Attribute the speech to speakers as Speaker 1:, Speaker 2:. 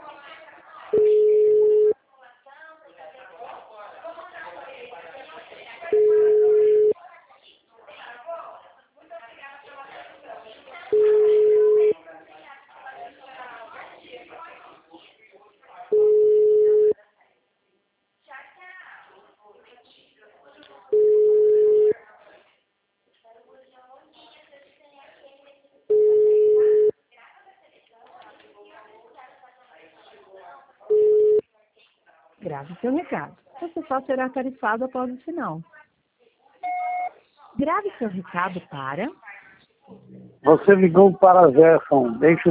Speaker 1: Grave seu recado. Você só será tarifado após o sinal. Grave seu recado para...
Speaker 2: Você ligou para a Gerson. Deixe